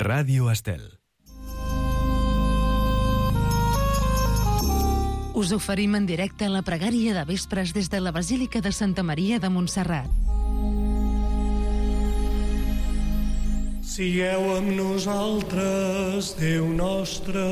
Ràdio Estel. Us oferim en directe la pregària de vespres des de la Basílica de Santa Maria de Montserrat. Sigueu amb nosaltres, Déu nostre.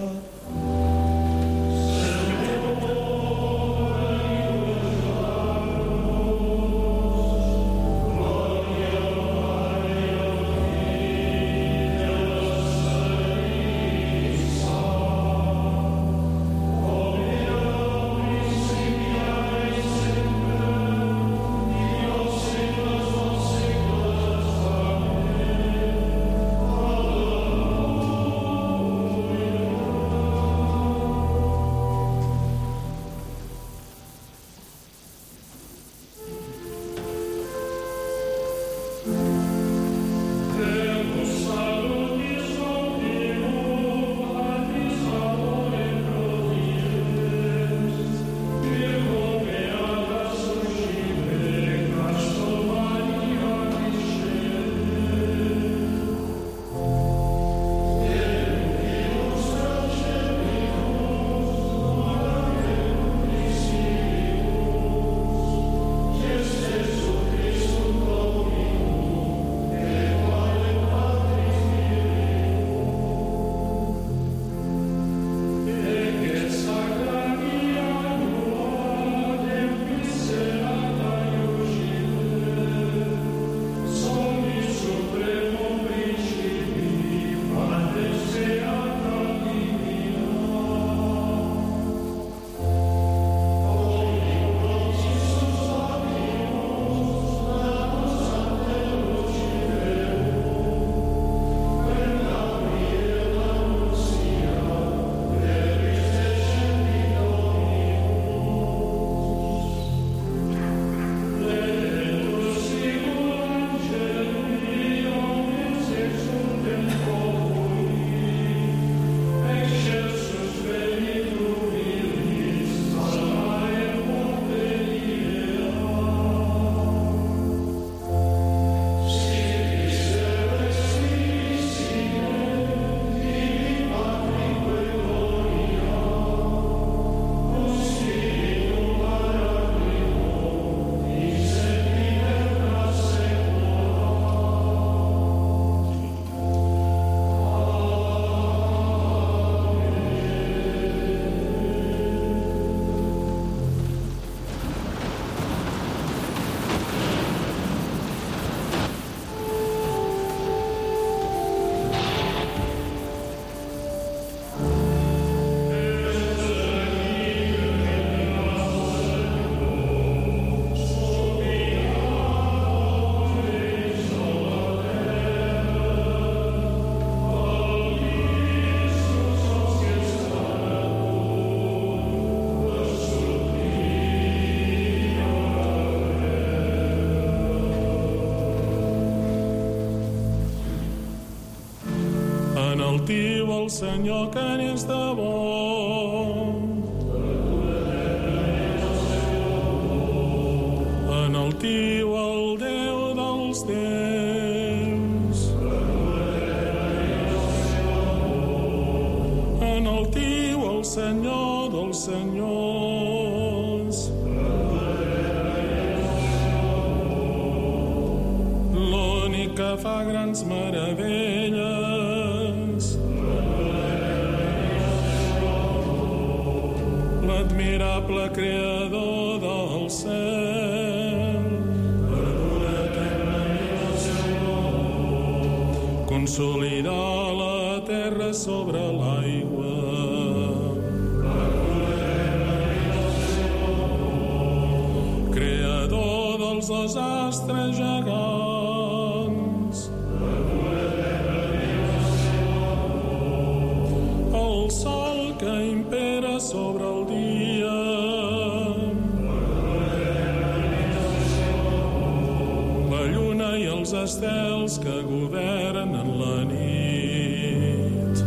Enaltiu el Senyor que n'és de bo. Enaltiu el Déu dels déus. Enaltiu el Senyor dels senyors. L'únic que fa grans meravelles. L'admirable creador del cel. Consolidar la terra sobre l'aigua. Creador dels dos astres gegants. El sol que impera sobre el dia. La lluna i els estels que governen la nit.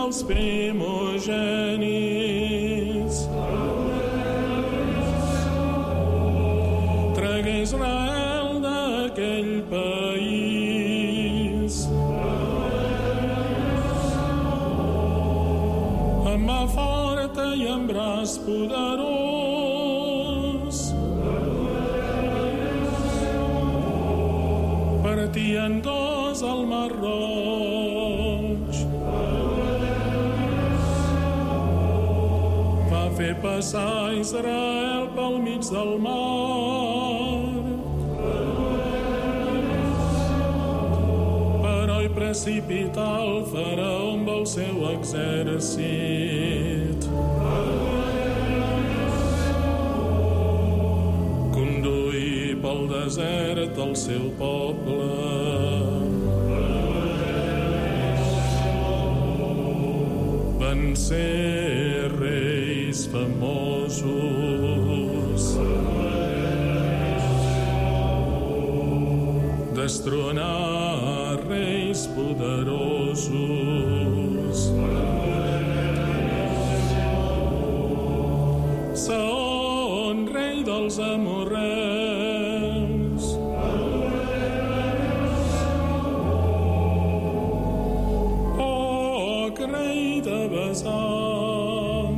dels primogènits. Tragué Israel d'aquell país. Amb mà forta i amb braç poderós partien dos al mar Roig. Va fer passar Israel pel mig del mar, però hi precipità el faraó amb el seu exèrcit. Conduí pel desert el seu poble. Van ser reis famosos. Destronar reis poderosos. Saon, rei dels amorreus. Og, rei de Basán.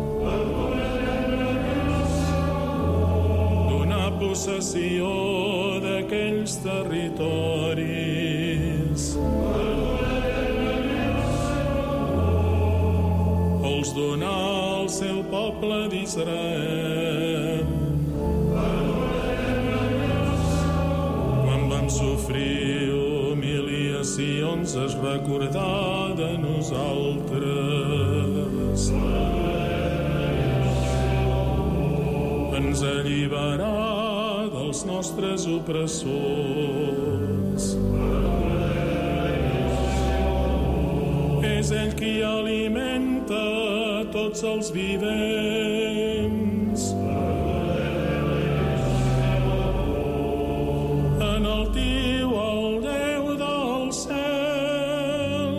Donar possessió d'aquells territoris. Els donà al seu poble d'Israel. Quan vam sofrir humiliacions es recordà de nosaltres. Ens alliberà dels nostres opressors. És ell qui alimenta tots els vivents. Enaltiu el Déu del cel.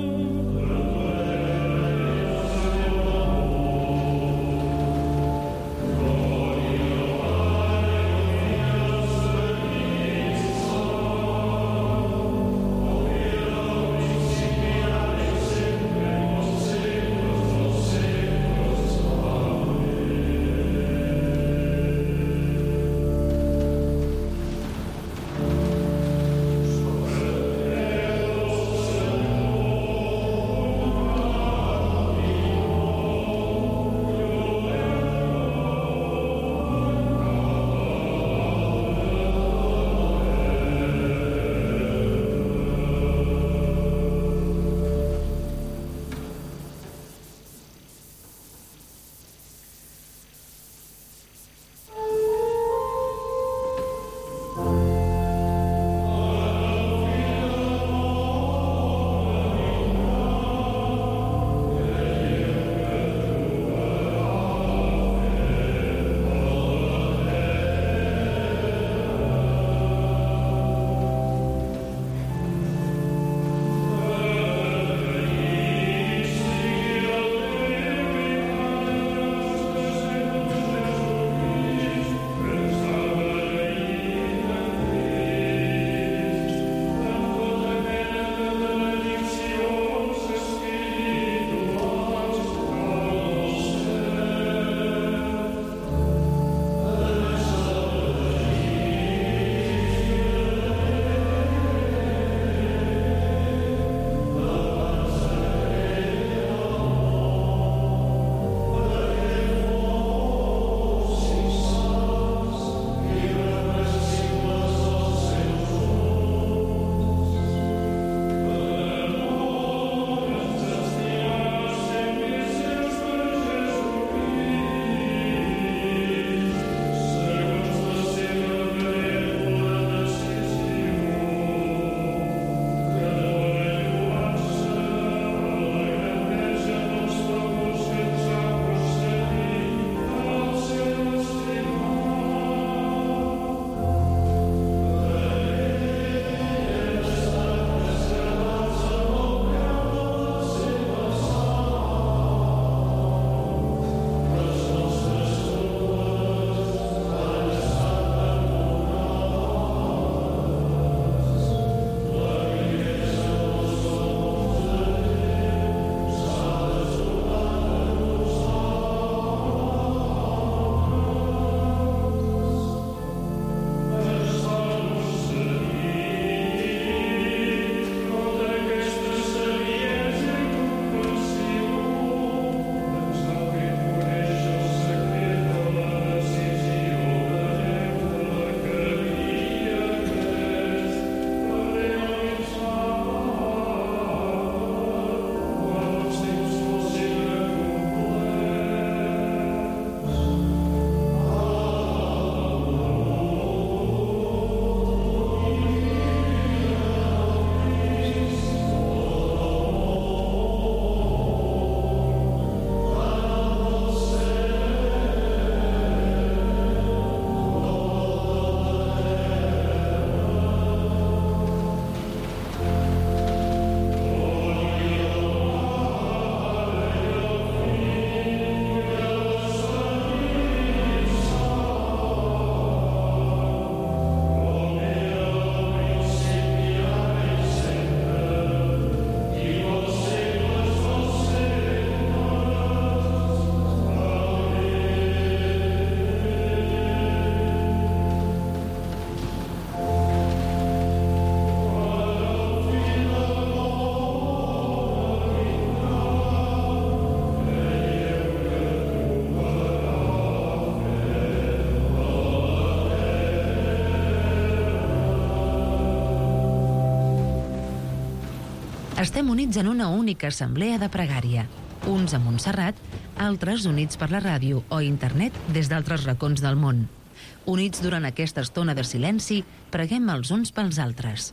Estem units en una única assemblea de pregària. Uns a Montserrat, altres units per la ràdio o internet des d'altres racons del món. Units durant aquesta estona de silenci, preguem els uns pels altres.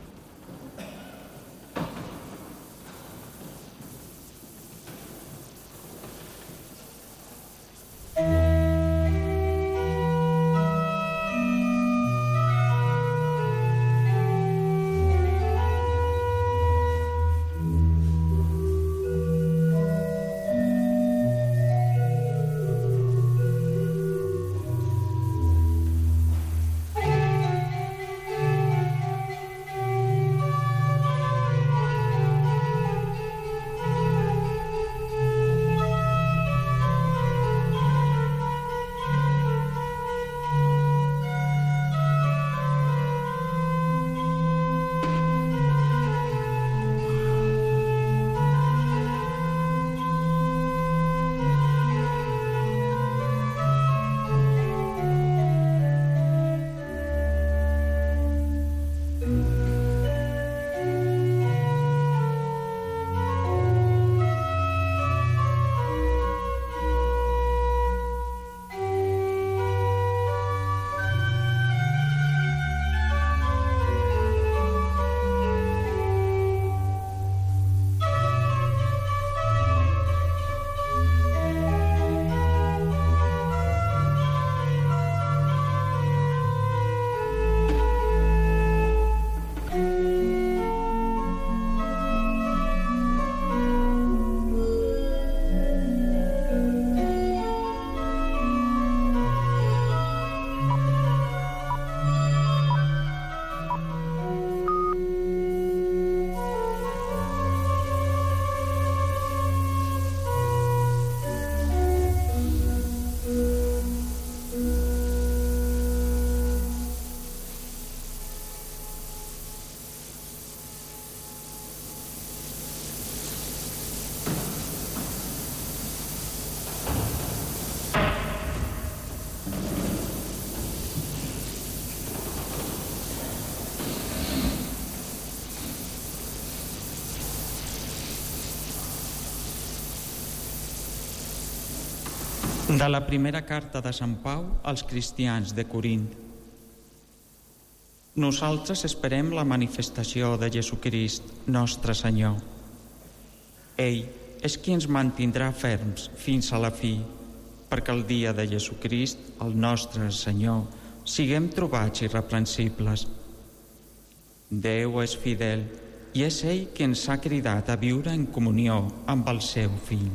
De la primera carta de Sant Pau als cristians de Corint. Nosaltres esperem la manifestació de Jesucrist, nostre Senyor. Ell és qui ens mantindrà ferms fins a la fi, perquè el dia de Jesucrist, el nostre Senyor, siguem trobats irreprensibles. Déu és fidel i és ell qui ens ha cridat a viure en comunió amb el seu Fill.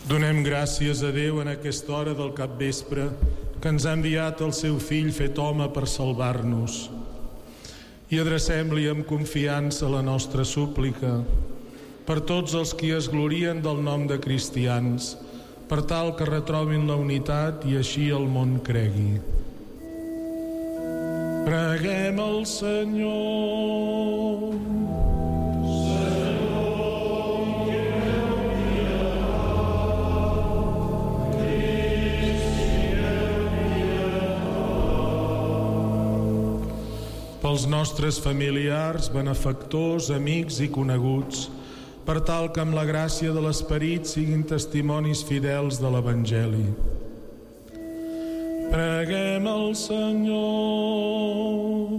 Donem gràcies a Déu en aquesta hora del capvespre que ens ha enviat el seu fill fet home per salvar-nos. I adrecem-li amb confiança la nostra súplica per tots els qui es glorien del nom de cristians, per tal que retrobin la unitat i així el món cregui. Preguem al Senyor. Pels nostres familiars, benefactors, amics i coneguts, per tal que amb la gràcia de l'Esperit siguin testimonis fidels de l'Evangeli. Preguem al Senyor.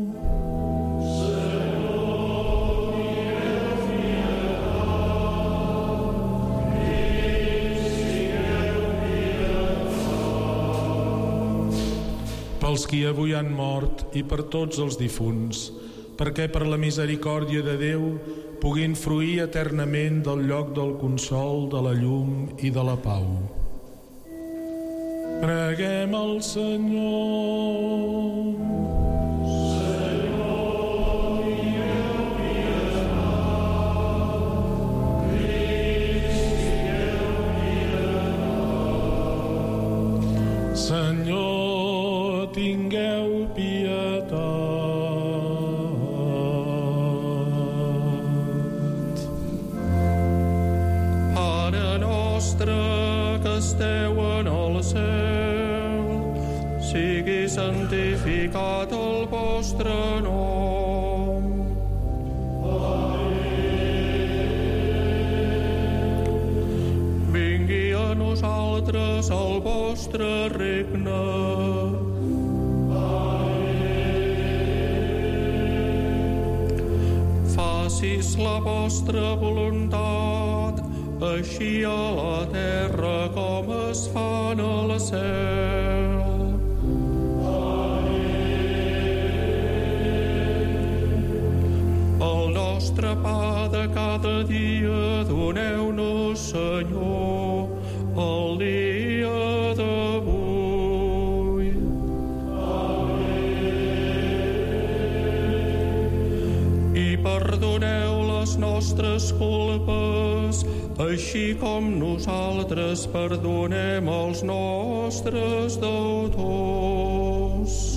Pels qui avui han mort i per tots els difunts, perquè per la misericòrdia de Déu puguin fruir eternament del lloc del consol, de la llum i de la pau. Preguem al Senyor. Senyor, tingueu pietat. Pare nostre que esteu en el cel, sigui santificat el vostre nom. Vingui a nosaltres el vostre regne. Facis la vostra voluntat, així a la terra com es fa en el cel. El nostre pa de cada dia doneu-nos, Senyor, el dia d'avui. I perdoneu les nostres culpes, així com nosaltres perdonem els nostres deutors.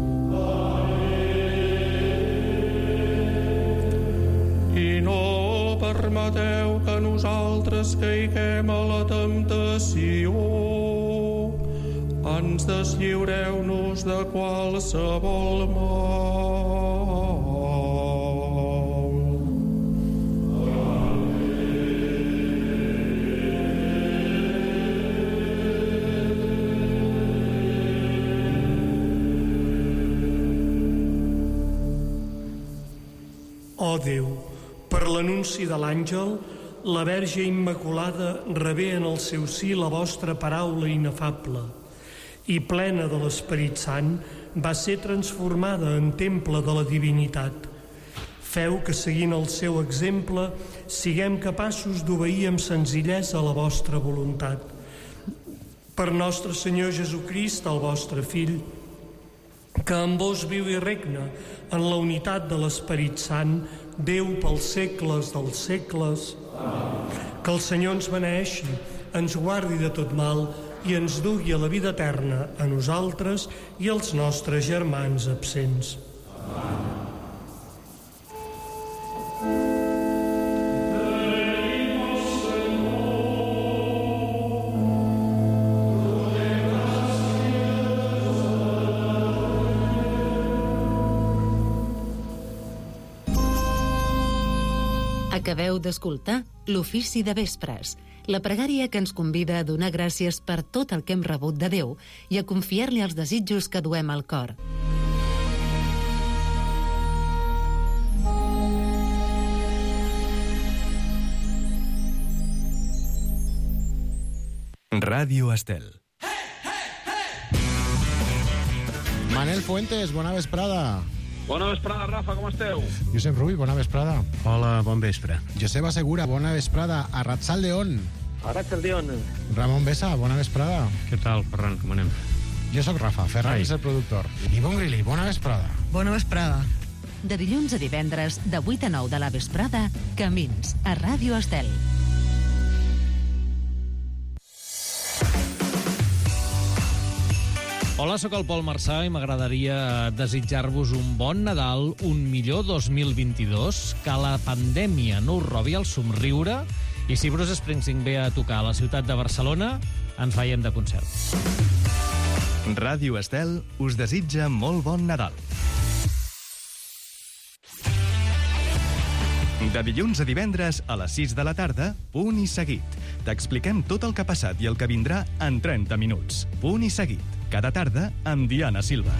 I no permeteu que nosaltres caiguem a la temptació. Ens deslliureu-nos de qualsevol mal. Ó Déu, per l'anunci de l'àngel, la Verge Immaculada rebé en el seu si la vostra paraula inefable i plena de l'Esperit Sant va ser transformada en temple de la divinitat. Feu que, seguint el seu exemple, siguem capaços d'obeir amb senzillesa a la vostra voluntat. Per nostre Senyor Jesucrist, el vostre Fill, que amb vos viu i regna en la unitat de l'Esperit Sant, Déu pels segles dels segles. Que el Senyor ens beneeixi, ens guardi de tot mal i ens dugui a la vida eterna a nosaltres i als nostres germans absents. Acabeu d'escoltar l'Ofici de Vespres, la pregària que ens convida a donar gràcies per tot el que hem rebut de Déu i a confiar-li els desitjos que duem al cor. Ràdio Estel. Manel Fuentes, bona vesprada. Bona vesprada, Rafa, com esteu? Josep Rull, bona vesprada. Hola, bon vespre. Joseba Segura, bona vesprada. A Ratzaldeon. Arratsaldeon. Ramon Besa, bona vesprada. Què tal, Ferran, com anem? Jo sóc Rafa, Ferran és el productor. I Bon Grilli, bona vesprada. Bona vesprada. De dilluns a divendres, de 8 a 9 de la vesprada, Camins, a Ràdio Estel. Hola, sóc el Pol Marçà i m'agradaria desitjar-vos un bon Nadal, un millor 2022, que la pandèmia no us robi el somriure i si Bruce Springsteen ve a tocar a la ciutat de Barcelona, ens veiem de concert. Ràdio Estel us desitja molt bon Nadal. De dilluns a divendres a les 6 de la tarda, Punt i Seguit. T'expliquem tot el que ha passat i el que vindrà en 30 minuts. Punt i Seguit. Cada tarda amb Diana Silva.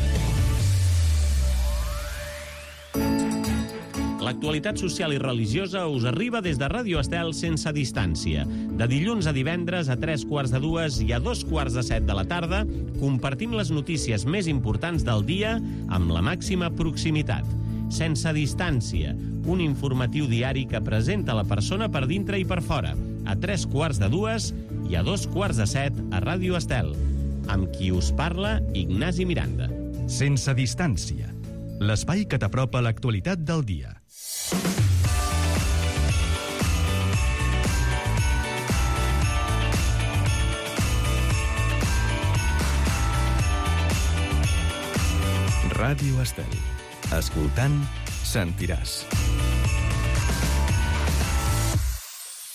L'actualitat social i religiosa us arriba des de Ràdio Estel sense distància. De dilluns a divendres a 3:45 i a 2:45 de la tarda compartim les notícies més importants del dia amb la màxima proximitat. Sense distància, un informatiu diari que presenta la persona per dintre i per fora, a 3:45 i a 2:45 a Ràdio Estel. Amb qui us parla, Ignasi Miranda. Sense distància. L'espai que t'apropa a l'actualitat del dia. Ràdio Estel. Escoltant, sentiràs.